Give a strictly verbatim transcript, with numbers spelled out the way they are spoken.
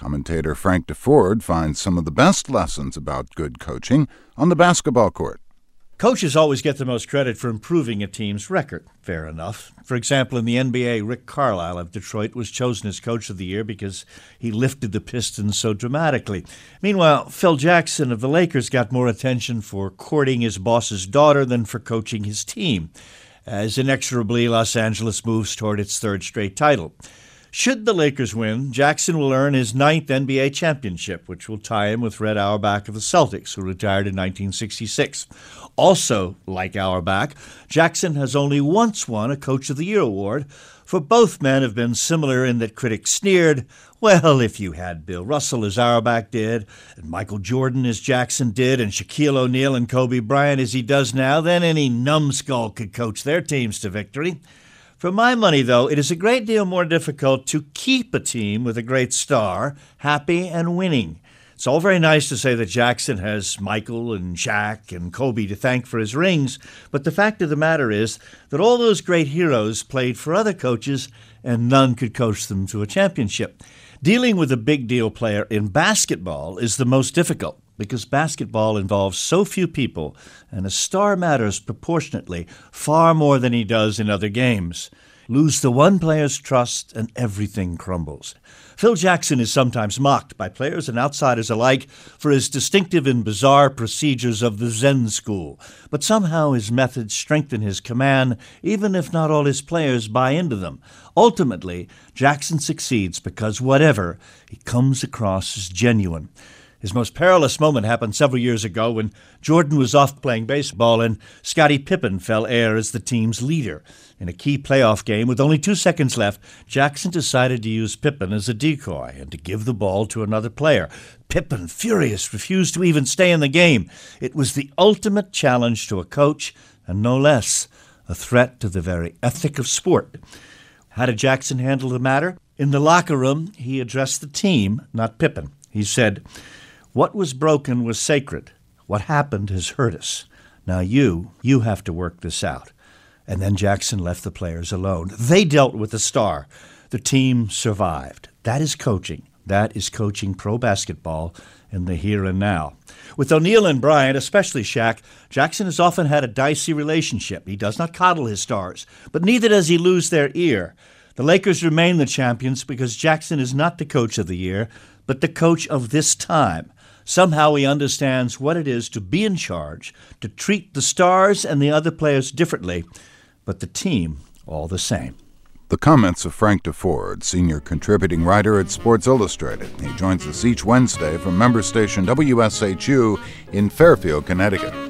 Commentator Frank Deford finds some of the best lessons about good coaching on the basketball court. Coaches always get the most credit for improving a team's record. Fair enough. For example, in the N B A, Rick Carlisle of Detroit was chosen as Coach of the Year because he lifted the Pistons so dramatically. Meanwhile, Phil Jackson of the Lakers got more attention for courting his boss's daughter than for coaching his team, as inexorably Los Angeles moves toward its third straight title. Should the Lakers win, Jackson will earn his ninth N B A championship, which will tie him with Red Auerbach of the Celtics, who retired in nineteen sixty-six. Also, like Auerbach, Jackson has only once won a Coach of the Year award, for both men have been similar in that critics sneered, well, if you had Bill Russell as Auerbach did, and Michael Jordan as Jackson did, and Shaquille O'Neal and Kobe Bryant as he does now, then any numbskull could coach their teams to victory. For my money, though, it is a great deal more difficult to keep a team with a great star happy and winning. It's all very nice to say that Jackson has Michael and Shaq and Kobe to thank for his rings, but the fact of the matter is that all those great heroes played for other coaches and none could coach them to a championship. Dealing with a big deal player in basketball is the most difficult, because basketball involves so few people, and a star matters proportionately far more than he does in other games. Lose the one player's trust and everything crumbles. Phil Jackson is sometimes mocked by players and outsiders alike for his distinctive and bizarre procedures of the Zen school, but somehow his methods strengthen his command, even if not all his players buy into them. Ultimately, Jackson succeeds because whatever, he comes across as genuine. His most perilous moment happened several years ago when Jordan was off playing baseball and Scottie Pippen fell heir as the team's leader. In a key playoff game with only two seconds left, Jackson decided to use Pippen as a decoy and to give the ball to another player. Pippen, furious, refused to even stay in the game. It was the ultimate challenge to a coach, and no less, a threat to the very ethic of sport. How did Jackson handle the matter? In the locker room, he addressed the team, not Pippen. He said, "What was broken was sacred. What happened has hurt us. Now you, you have to work this out." And then Jackson left the players alone. They dealt with the star. The team survived. That is coaching. That is coaching pro basketball in the here and now. With O'Neal and Bryant, especially Shaq, Jackson has often had a dicey relationship. He does not coddle his stars, but neither does he lose their ear. The Lakers remain the champions because Jackson is not the Coach of the Year, but the coach of this time. Somehow he understands what it is to be in charge, to treat the stars and the other players differently, but the team all the same. The comments of Frank Deford, senior contributing writer at Sports Illustrated. He joins us each Wednesday from member station W S H U in Fairfield, Connecticut.